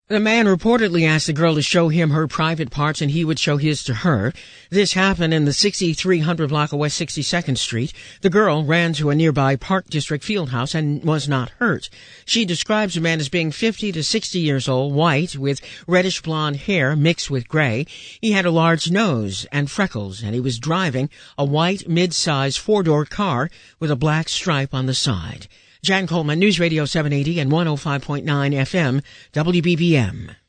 The man reportedly asked the girl to show him her private parts and he would show his to her. This happened in the 6300 block of West 62nd Street. The girl ran to a nearby Park District field house and was not hurt. She describes the man as being 50 to 60 years old, white, with reddish blonde hair mixed with gray. He had a large nose and freckles, and he was driving a white mid-size four-door car with a black stripe on the side. Jan Coleman, News Radio 780 and 105.9 FM, WBBM.